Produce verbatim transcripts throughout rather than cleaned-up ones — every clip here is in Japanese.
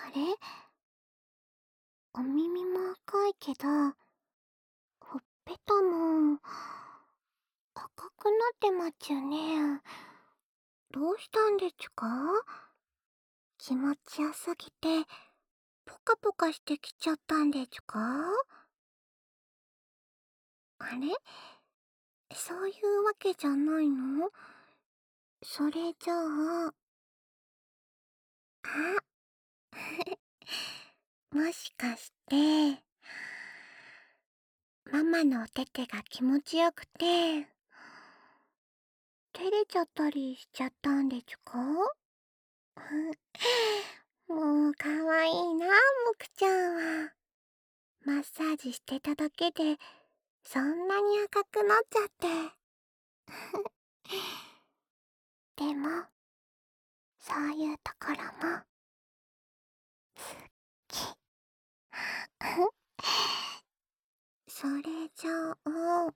あれ、お耳も赤いけど、ほっぺたも赤くなってまっちゅね。どうしたんでちゅか？気持ちよすぎて、ポカポカしてきちゃったんでちゅか？あれ、そういうわけじゃないの？それじゃあ、あ、もしかして、ママのおててが気持ちよくて、照れちゃったりしちゃったんでちゅか？もうかわいいな、もくちゃんは。マッサージしてただけで、そんなに赤くなっちゃって。でも、そういうところも、き。それじゃあ、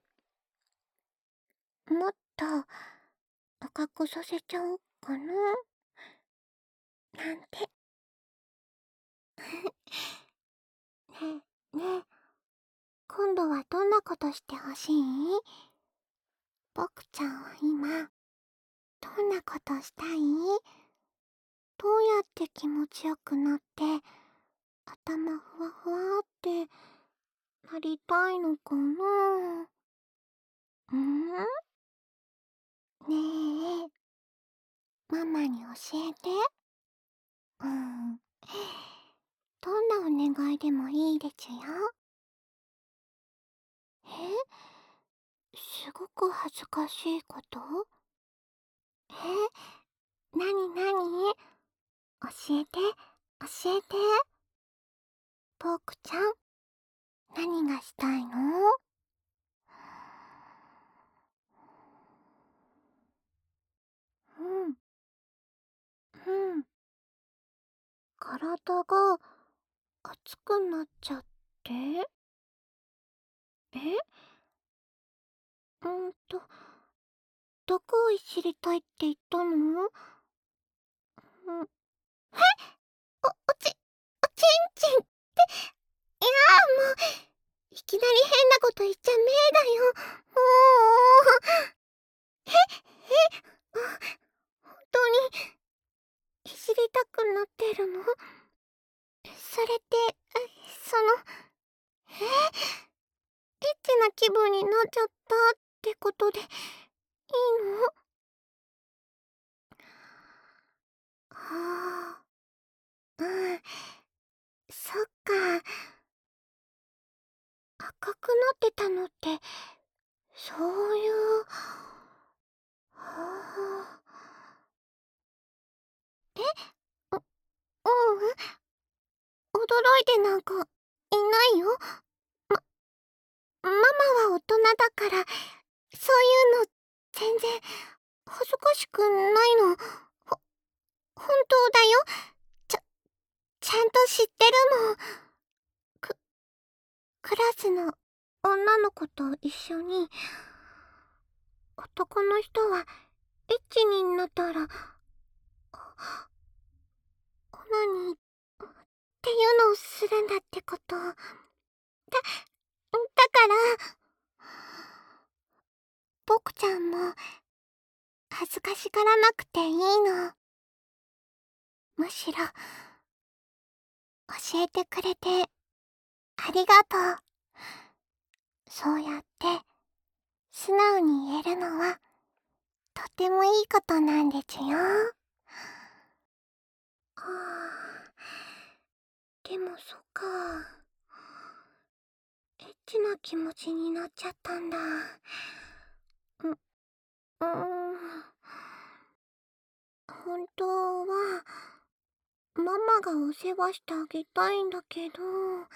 もっと赤くさせちゃおっかな、なんて。ねえ、ねえ、今度はどんなことしてほしい？ボクちゃんは今、どんなことしたい？どうやって気持ちよくなって、頭ふわふわってなりたいのかな？うん？ねえ、ママに教えて。うん。どんなお願いでもいいでちゅよ。え？すごく恥ずかしいこと？え？なになに？教えて、教えて。ポークちゃん、何がしたいの？うん、うん。体が熱くなっちゃって？え？うんと、どこをいじりたいって言ったの？うん。え？お、おち、おちんちんって、いやもう、いきなり変なこと言っちゃめーだよ。もう。え、え、あ、本当に、いじりたくなってるの？それって、その、え、エッチな気分になっちゃったってことでいいの？はあ、うん、そっか。赤くなってたのって、そういう、はあ。え？う、ううん、驚いてなんかいないよ。ま、ママは大人だから、そういうの全然恥ずかしくないの。ほ、本当だよ。ちゃ、ちゃんと知ってるもん。く、クラスの女の子と一緒に、男の人はエッチになったら、オナニーっていうのをするんだってこと。だ、だから、ボクちゃんも恥ずかしがらなくていいの。むしろ、教えてくれてありがとう。そうやって素直に言えるのはとてもいいことなんでちゅよ。はあ、でもそっか。エッチな気持ちになっちゃったんだ。う、うーん。本当は、ママがお世話してあげたいんだけど、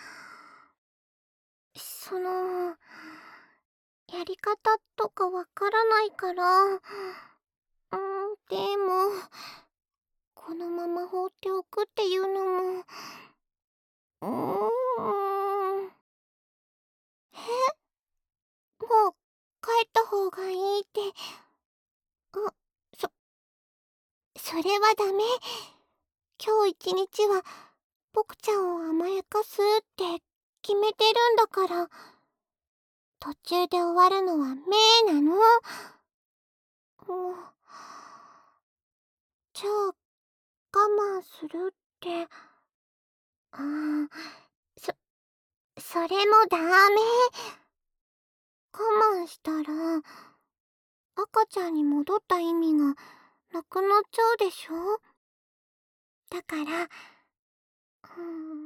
その、やり方とかわからないから、うーん、でも、このまま放っておくっていうのも、うーん。え？もう帰った方がいいって、あ、そ、それはダメ。今日一日は僕ちゃんを甘やかすって決めてるんだから、途中で終わるのはメイなの。もう、じゃあ、我慢するって、あー、そ、それもダメ。我慢したら、赤ちゃんに戻った意味がなくなっちゃうでしょ。だから、うん、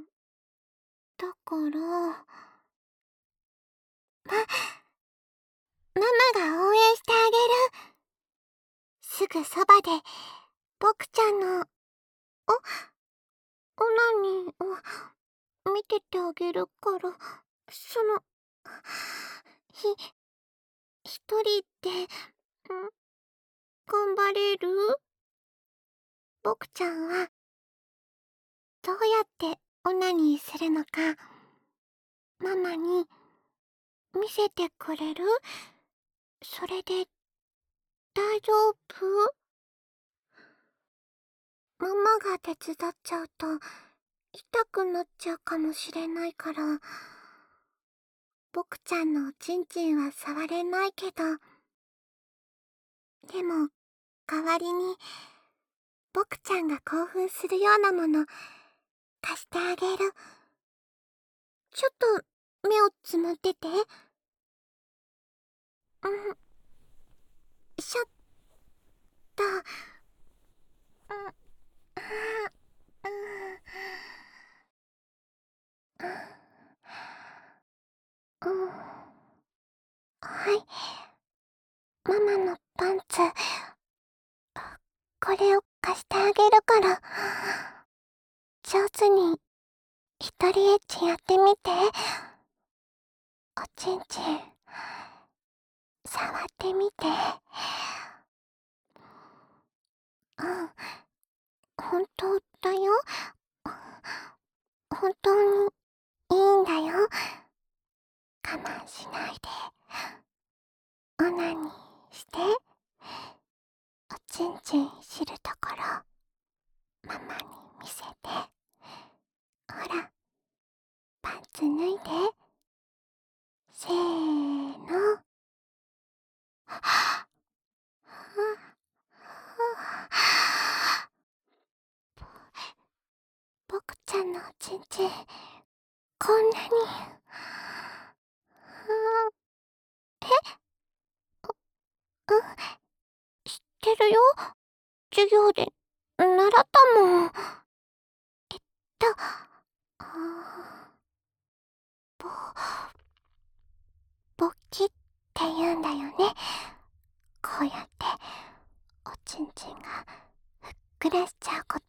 だから、ま、ママが応援してあげる。すぐそばで、僕ちゃんの、お、オナニーを見ててあげるから、その、ひ、一人で、ん、頑張れる？僕ちゃんは、どうやってオナニーするのか、ママに見せてくれる？それで、大丈夫？ママが手伝っちゃうと、痛くなっちゃうかもしれないから、僕ちゃんのおちんちんは触れないけど、でも、代わりに、僕ちゃんが興奮するようなもの、貸してあげる。ちょっと、目をつむってて。うん、しょっと、うん、あー、うん、うん、はい。ママのパンツ、これを貸してあげるから、上手に一人エッチやってみて。おちんちん、触ってみて。うん、本当だよ。本当にいいんだよ。我慢しないで。オナニーして。おちんちん知るところ、ママに見せて。ほら、パンツ脱いで。せーの。は僕ちゃんのおちんちん、こんなに。え、うん、知ってるよ。授業で習ったもん。えっと、あー、ぼ、勃起って言うんだよね。こうやって、おちんちんがふっくらしちゃうこと。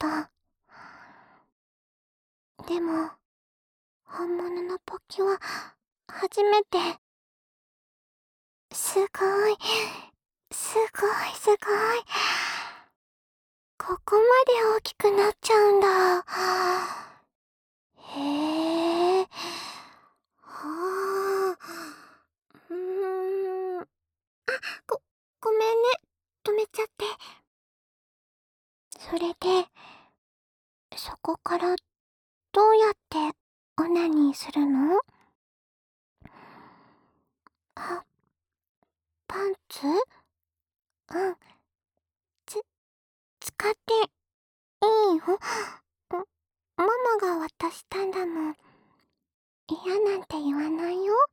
でも、本物の勃起は初めて。すごい、すごいすごい。ここまで大きくなっちゃうんだ。へえ。はあ。うーん。あ、ご、ごめんね。止めちゃって。それで、そこからどうやってオナニーするの？あ、パンツ？うん。つ、使っていいよ。ん、ママが渡したんだもん。嫌なんて言わないよ。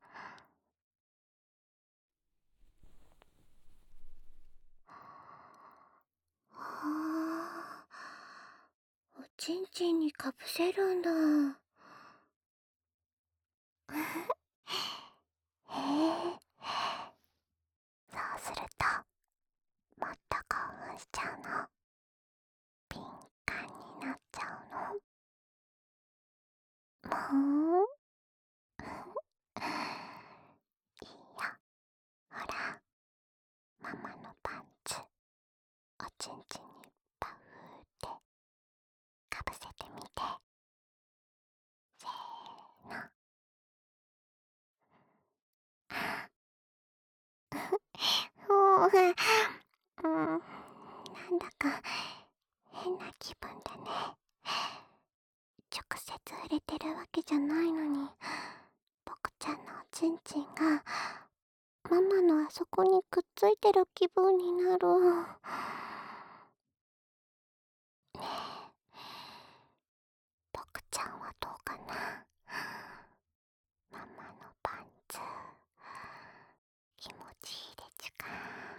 はあ、おちんちんにかぶせるんだ。へえ。そうすると、もっと興奮しちゃうの？敏感になっちゃうの？もういいよ。ほら、ママのパンツ、おちんちんにパフーってかぶせてみて。せーの。もう、うん、なんだか変な気分だね。直接れてるわけじゃないのに、ぽくちゃんのおちんちんがママのあそこにくっついてる気分になる。ねえ、ぽくちゃんはどうかな。ママのパンツ気持ちいいでちゅか。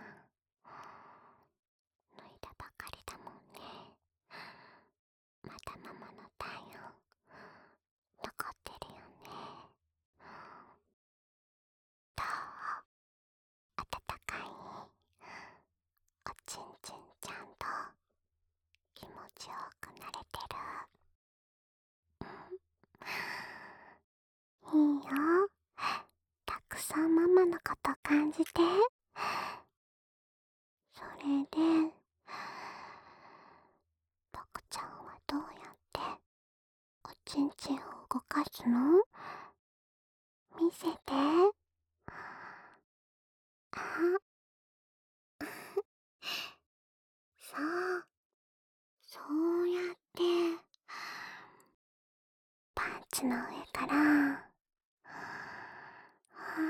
脱いだばかりだもんね。まだママの体温残ってるよね。どう？あたたかい？おちんちんちゃんと気持ちよくなれてる？いいよ。たくさんママのこと感じて。それで、ぽくちゃんはどうやっておちんちんを動かすの？見せて。あ、そう、そうやって、パンツの上から、あ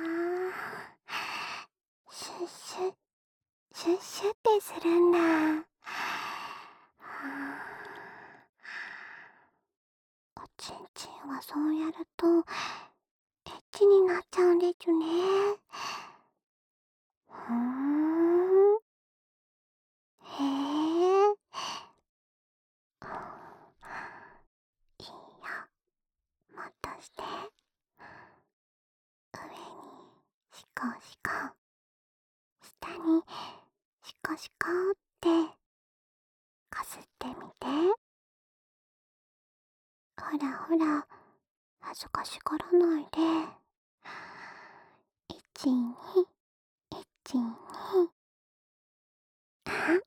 ー、シュッシュッ、シュッシュッってするんだ。おちんちんはそうやると、エッチになっちゃうんでちゅね。ふーん。へえ。いいよ。もっとして。上にシコシコ、下にシコシコってこすってみて。ほらほら、恥ずかしがらないで。いちに、いちに。あ、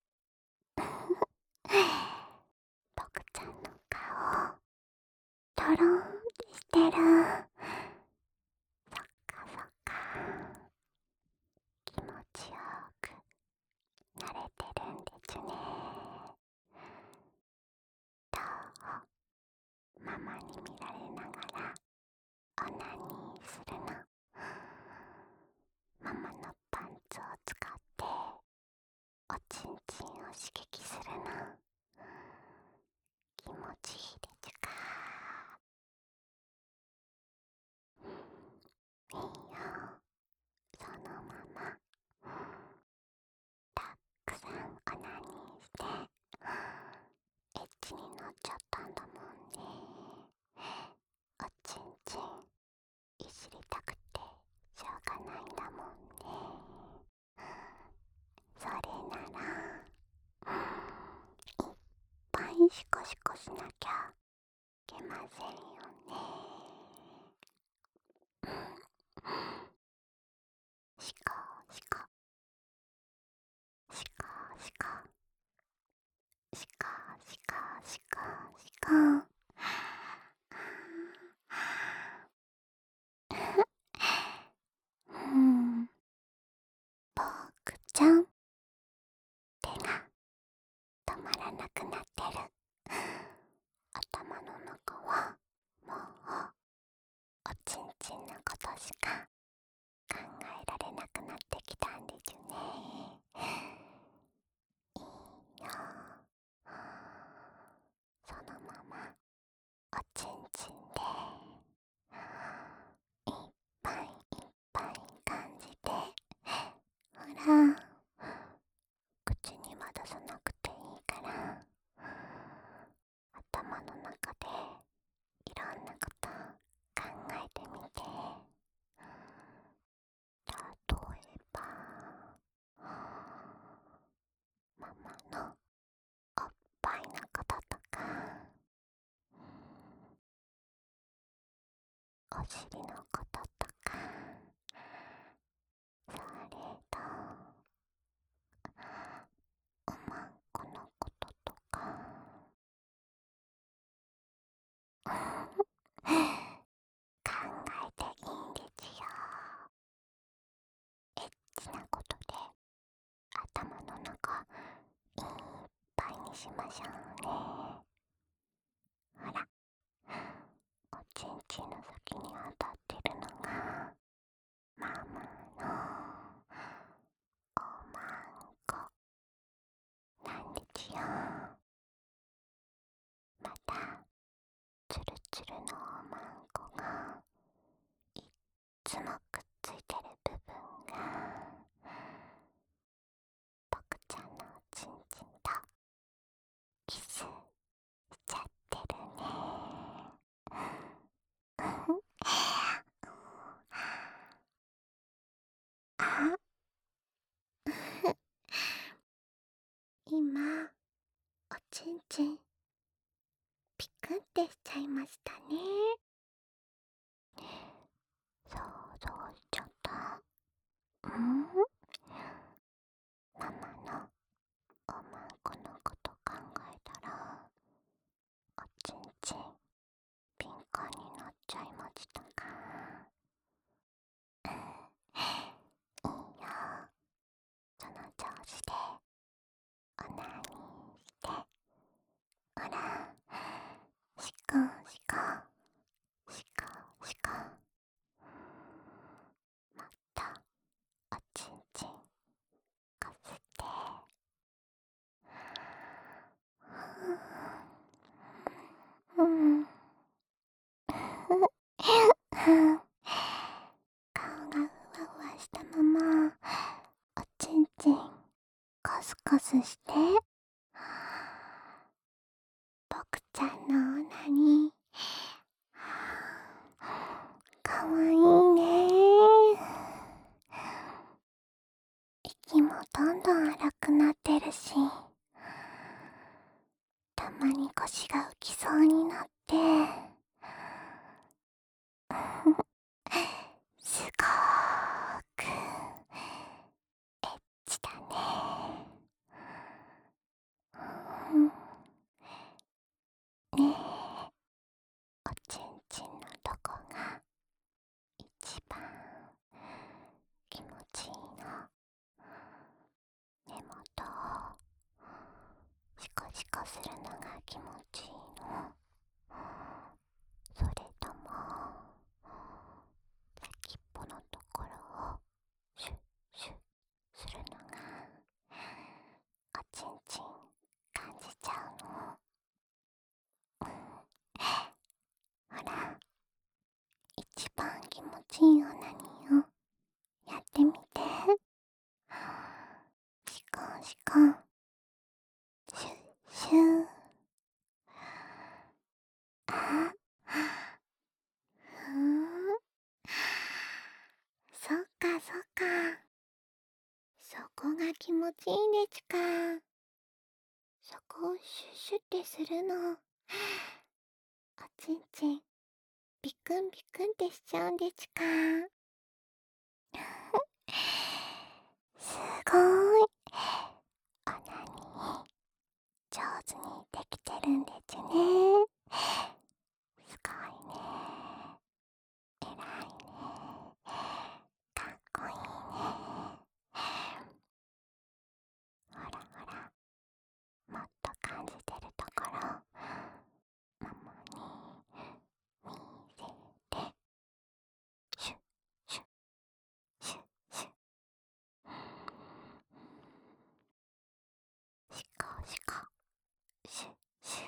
ぽくちゃんの顔、とろんってしてる。そっかそっか。気持ちよくなれてるんでちゅね。どう？ママに見られながらオナニーするの？ママのパンツを使っておちんちんを刺激するの？気持ちいいでちゅか。いいよ。そのままたくさんオナニーしてエッチになっちゃったんだもんね。おちんちんいじりたくてしょうがないんだもんね。それならいっぱいシコシコしなきゃいけませんよね。シコシコ、シコシコ、シコシコシコシコ。うん、ぽくちゃん、手が止まらなくなってる。頭の中はもうおちんちんのことしか考えられなくなってきたんでちゅね。いいよ。そのままおちんちんでいっぱいいっぱい感じて。ほら、口には出さなくていいから頭の中でいろんなこと考えてみて。例えば、ママのおっぱいのこととか、お尻のこととか、それとおまんこのこととか。考えていいんですよ。エッチなことで頭の中いっぱいにしましょうね。ほら、 ち、ピクってしちゃいましたね。想像しちゃった。んママのおまんこのこと考えたら、おちんちん敏感になっちゃいましたか。いいよ、その調子でおなにして、ほら、しこしこしこしこ、もっとおちんちんこすって、うん、顔がふわふわしたままおちんちんコスコスして、僕ちゃんのオナニーかわいいね。息もどんどん荒くなってるし、たまに腰が浮きそうになって、すごーくエッチだね。うん、ねえ、おちんちんのどこが一番気持ちいいの？根元をシコシコするのが気持ちいいの？それとも先っぽのところをシュッシュッするのがおちんちん感じちゃうの？ほら、一番気持ちいいオナニーをやってみて。シコンシコン、シュッシュッ。あ、ふん、そっかそっか、そこが気持ちいいんでちゅか。そこをシュッシュってするの。おちんちんビクンビクンってしちゃうんでちゅか。すごーい、オナニー上手にできてるんでちゅね。すごいね、えらいね、かっこいいね。ほらほら、もっと感じてるところママに見せて。シュッシュッシュッシュッ、シコシコシュッシュッ、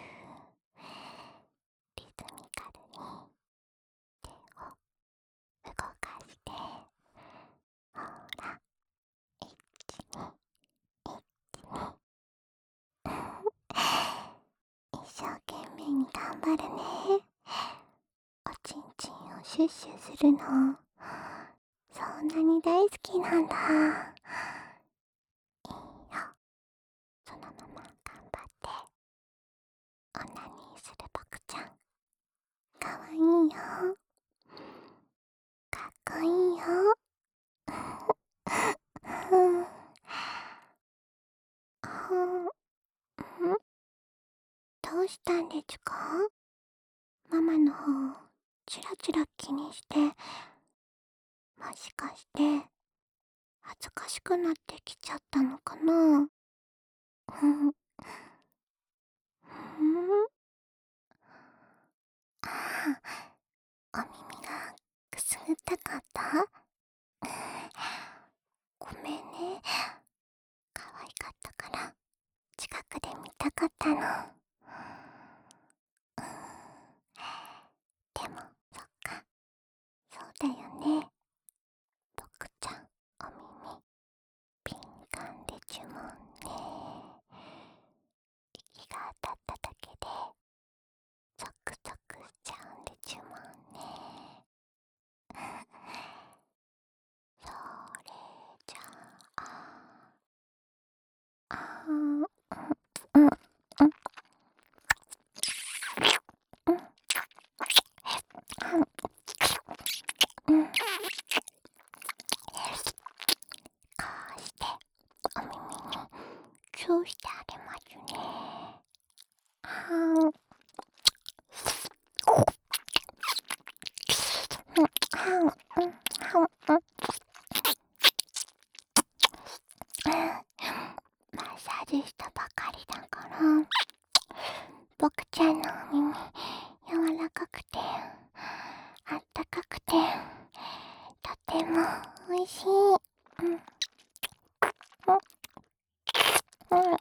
リズミカルに手を動かして、ほら、いちにいちに一生懸命に頑張るね。おちんちんをシュッシュするのそんなに大好きなんだ。いいよ、そのまま頑張ってオナニーする僕ちゃんかわいいよ、かっこいいよ。ふんふん、んどうしたんでちゅか？ママの方チラチラ気にして、もしかして恥ずかしくなってきちゃったのかな？ふんふん、ああ、お耳がくすぐったかった？ごめんね、可愛かったから近くで見たかったの。うん、でもそっか、そうだよね、僕ちゃんお耳敏感でちゅもんね。息が当たっただけでゾクゾクしちゃうんでちゅもん味しい。うん。うん。うん。うん。うん。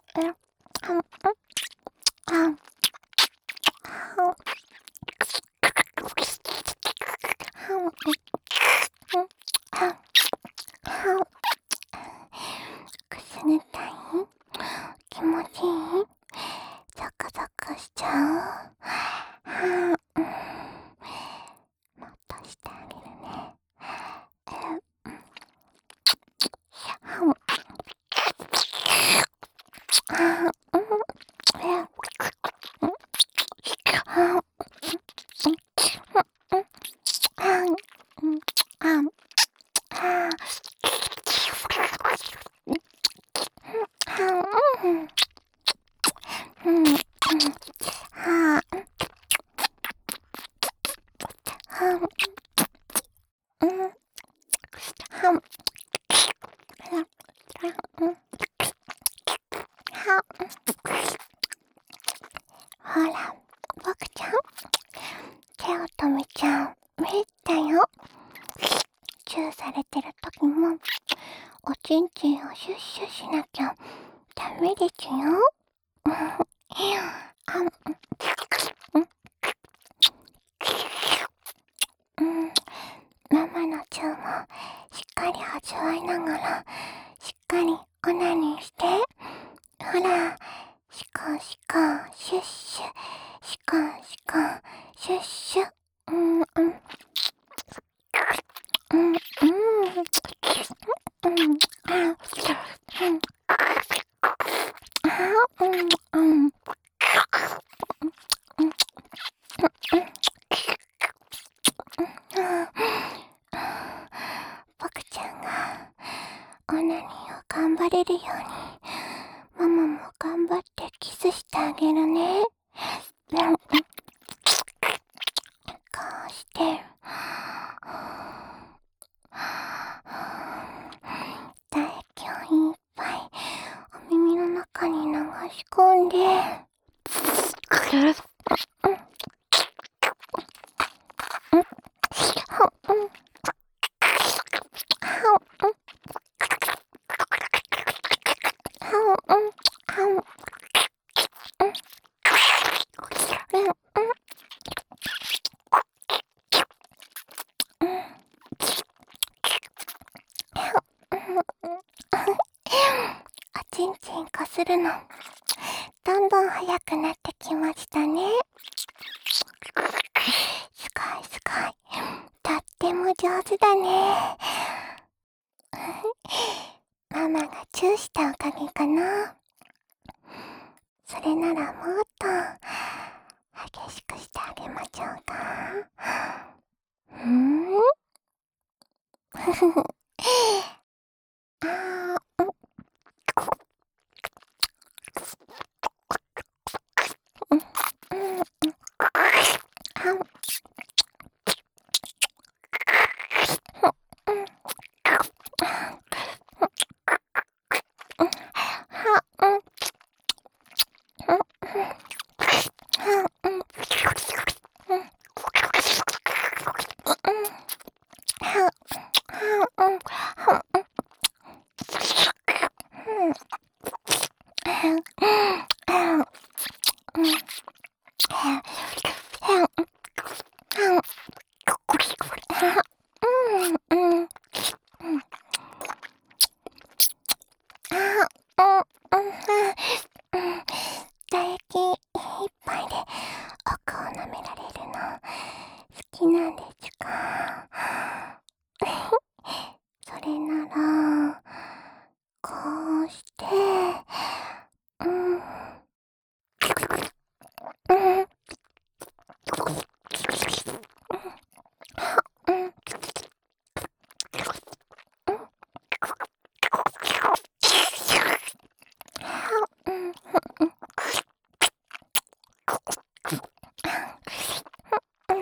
うん。くすぐったい？気持ちいい？ゾクゾクしちゃう？はぁ、うん。もっとしてあげるね。うん。はん。あー、うん。うん。はん。あん。うん。あん。はぁ。うん。うん。うん。はぁ。はん。うん。はん。うん。はん。ほら、ボクちゃん、手を止めちゃう。めったよ。チューされてる時も、おちんちんをシュッシュしなきゃダメですよ。うん。あん。うん。ママのチューもしっかり味わいながら、しっかりオナニーして。ほら、シコシコ、シュッシュ、シコシコ、シュッシュ。うん、うん。うん、うん。うん、あ、うん。あ、うん、うん。うん、うん。ボクちゃんがオナニーを頑張れるように、ママも頑張ってキスしてあげるね。うん、こうして、唾液をいっぱいお耳の中に流し込んで、うん、うん、うん、おちんちんこするの、どんどん速くなってきましたね。すごいすごい。とっても上手だね。ママがチューしたおかげかな。それならもっと激しくしてあげましょうか。うーん。ふふふ。あー、うん。うん。うん。うん。はん。うん。は、うん。うん。は、うん。うん。は、は、うん。は、うん。唾液いっぱいで奥を舐められるの好きなんですか？それなら、こうして、うん、うん、うん、うん、うん、うん、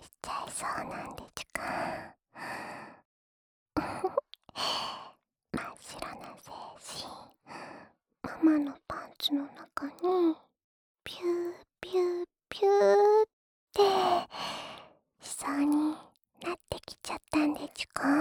ちゃいそうなんでちゅか。真っ白な精子、ママのパンツの中にピューピューピューってしそうになってきちゃったんでちゅか。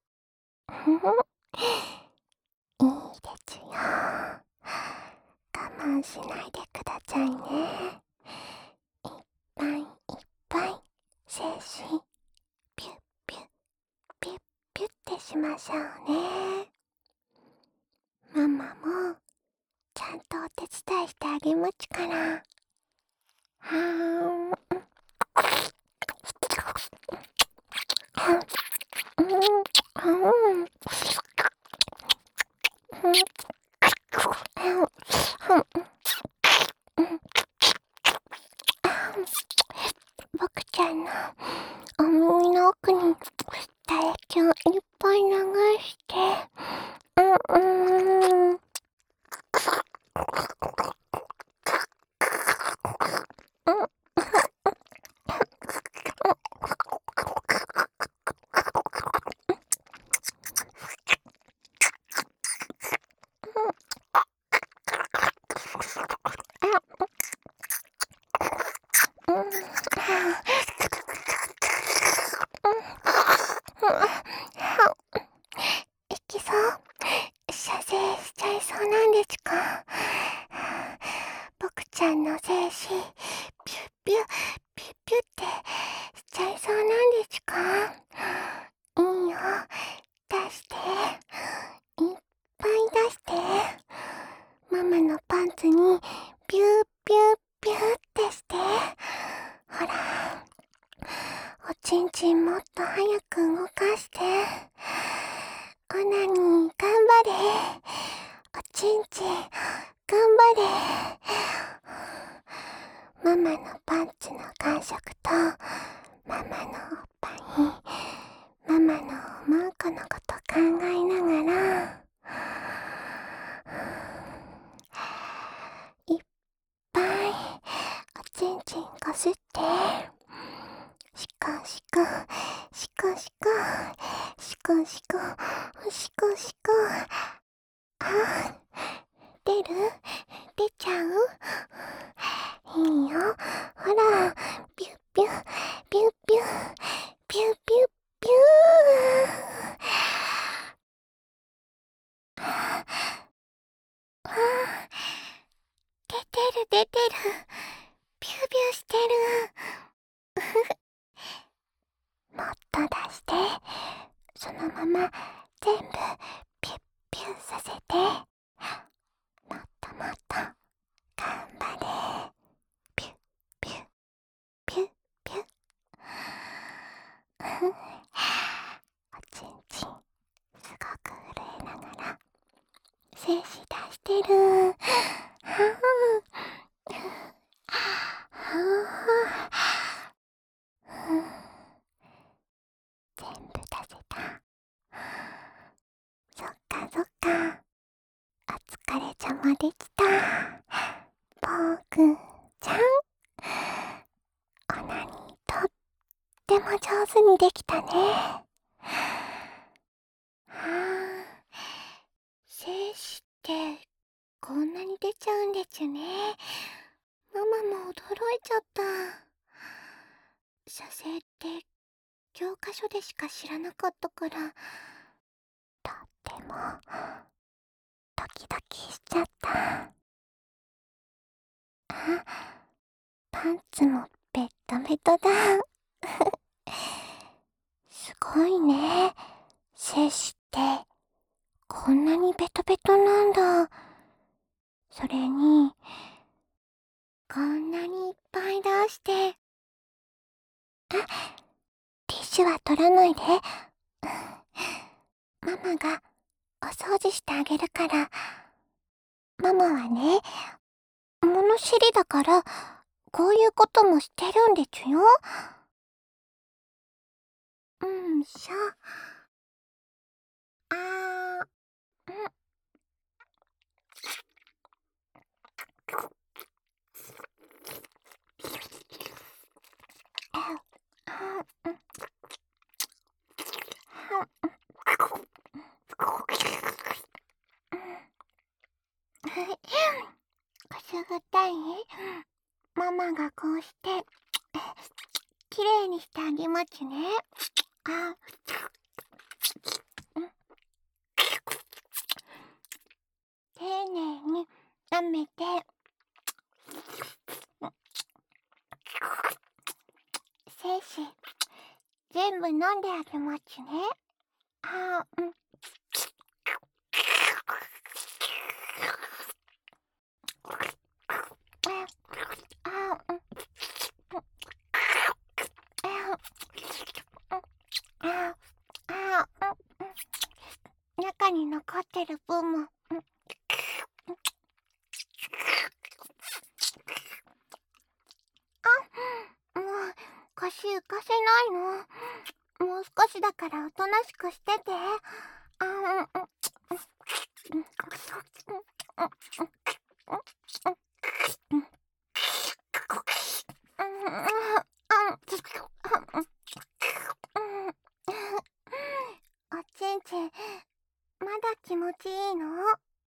いいでちゅよ。我慢しないでくださいね。いっぱいいっぱい精子ピュッピュッピュッピュッってしましょうね。ママもちゃんとお手伝いしてあげまちゅから。はーん。僕ちゃんのお耳の奥に唾液をいっぱい流して、うんうん。いきそう。射精しちゃいそうなんでちゅか。僕ちゃんの精子ピュッピュッピュッピュッってしちゃいそうなんでちゅか。いいよ、出して、いっぱい出して。ママのパンツにピューピューピューってして。ほら、おちんちんもっと早く動かして。オナニー頑張れ。おちんちん頑張れ。ママのパンツの感触とママのおっぱい、ママの思う子のこと考えながら、いっぱいおちんちんこすって、シコシコシコシコシコシコシコシコ。あ、出る？出ちゃう？いいよ。ほら、ピュッピュッピュッピュッピュッピュッピュー。わあ、出てる出てる。ピューピューしてる。もっと出して、そのまま全部ピュッピューさせて。もっともっと頑張れ。ピュッピュッピュッピュッ。おちんちんすごく震えながら精子出してる。はあ、はあ、全部出せた。そっかそっか。お疲れちゃまでした。僕ちゃん、オナニーとっても上手にできたね。はあ、精子ってこんなに出ちゃうんでちゅね。ママも驚いちゃった。射精って教科書でしか知らなかったから、とってもドキドキしちゃった。あ、パンツもベトベトだ。すごいね。精子ってこんなにベトベトなんだ。それにこんなにいっぱい出して。あ、ティッシュは取らないで。ママがお掃除してあげるから。ママはね、物知りだからこういうこともしてるんでちゅよ。うんしょ。あー、うん。 くすぐったい？ママがこうしてきれいにしてあげますね。あ、丁寧に舐めて、精子全部飲んであげますね。あ、うん。あ、うん。あ、あ、うん。中に残ってる分も、うん。あ、もう腰浮かせないの？もう少しだからおとなしくしてて。あ、うん、うん。おちんちん、まだ気持ちいいの？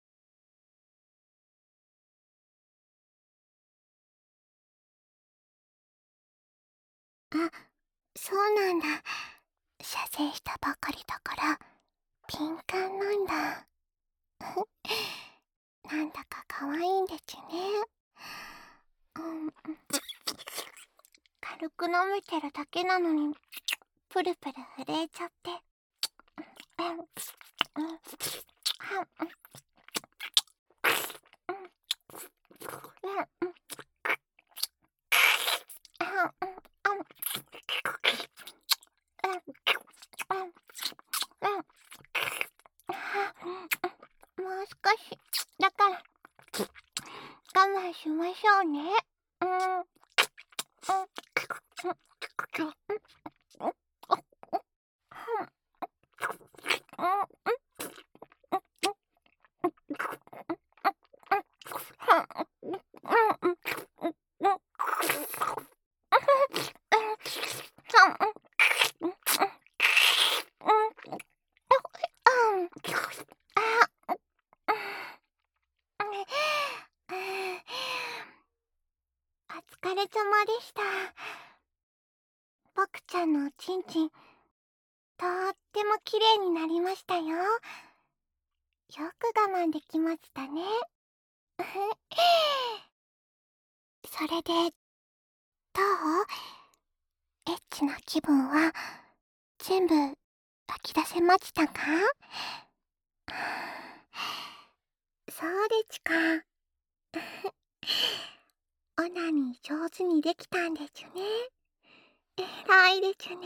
あ、そうなんだ。射精したばかりだから敏感なんだ。なんだか可愛いんですね。うん、軽く舐めてるだけなのにプルプル震えちゃって。うん、うん、もう少しだから我慢しましょうね。うん、うん、うん、お疲れ様でした。僕ちゃんのおちんちん、とっても綺麗になりましたよ。よく我慢できましたね。それで、どう？エッチな気分は全部吐き出せましたか？そうですか。オナニー上手にできたんですね。偉いですね。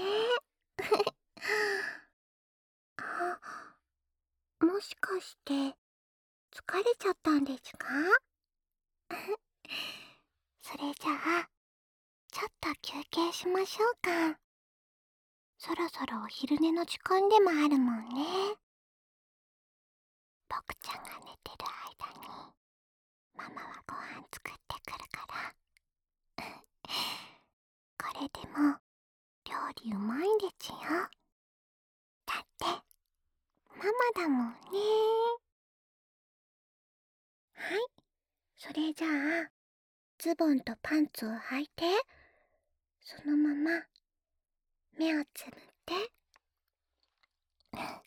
あ、もしかして疲れちゃったんですか？それじゃあ、ちょっと休憩しましょうか。そろそろお昼寝の時間でもあるもんね。僕ちゃんが寝てる間に、ママはご飯作ってくるから。これでも料理うまいんですよ。だって、ママだもんね。はい、それじゃあ、ズボンとパンツを履いて、そのまま目をつぶって。